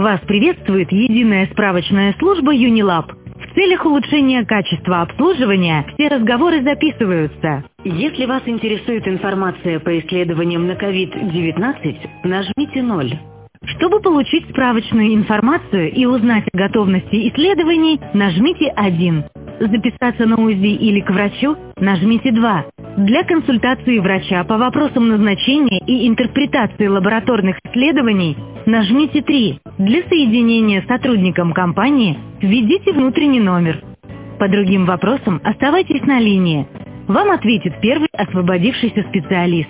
Вас приветствует единая справочная служба Юнилаб. В целях улучшения качества обслуживания все разговоры записываются. Если вас интересует информация по исследованиям на COVID-19, нажмите 0. Чтобы получить справочную информацию и узнать о готовности исследований, нажмите 1. Записаться на УЗИ или к врачу, нажмите 2. Для консультации врача по вопросам назначения и интерпретации лабораторных исследований, нажмите 3. Для соединения с сотрудником компании, введите внутренний номер. По другим вопросам оставайтесь на линии. Вам ответит первый освободившийся специалист.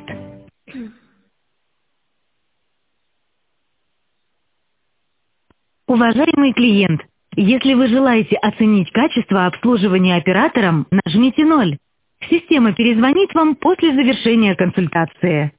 Уважаемый клиент, если вы желаете оценить качество обслуживания оператором, нажмите 0. Система перезвонит вам после завершения консультации.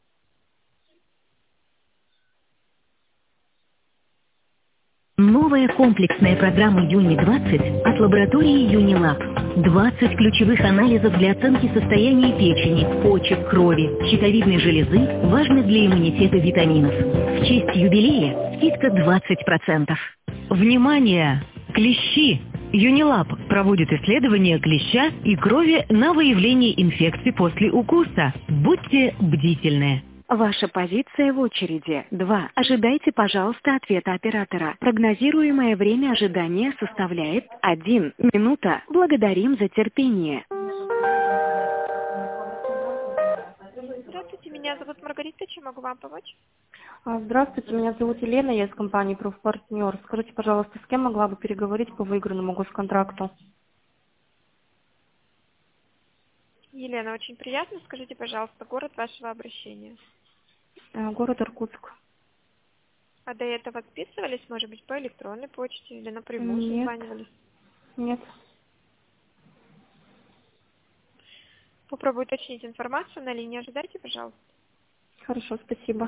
Новая комплексная программа Юни-20 от лаборатории Юнилаб. 20 ключевых анализов для оценки состояния печени, почек, крови, щитовидной железы, важных для иммунитета витаминов. В честь юбилея скидка 20%. Внимание! Клещи! Юнилаб проводит исследования клеща и крови на выявление инфекции после укуса. Будьте бдительны. Ваша позиция в очереди. 2. Ожидайте, пожалуйста, ответа оператора. Прогнозируемое время ожидания составляет 1 минута. Благодарим за терпение. Здравствуйте, меня зовут Маргарита, чем могу вам помочь? Здравствуйте, меня зовут Елена, я из компании «Профпартнер». Скажите, пожалуйста, с кем могла бы переговорить по выигранному госконтракту? Елена, очень приятно. Скажите, пожалуйста, город вашего обращения. Город Иркутск. А до этого отписывались, может быть, по электронной почте или напрямую созванивались? Нет. Попробую уточнить информацию на линии. Ожидайте, пожалуйста. Хорошо, спасибо.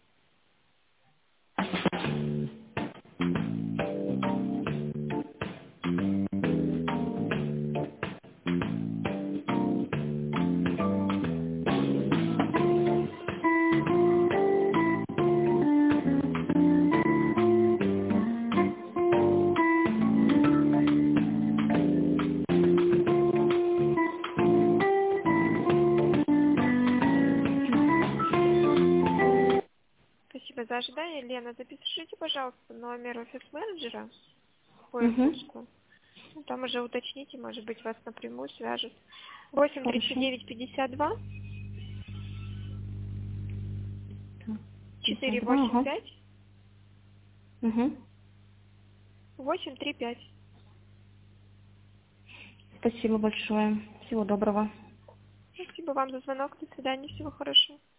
Спасибо за ожидание. Лена, запишите, пожалуйста, номер офис-менеджера по Иркутску. Там уже уточните, может быть, вас напрямую свяжут. 83952 485 835. Спасибо большое. Всего доброго. Спасибо вам за звонок. До свидания. Всего хорошего.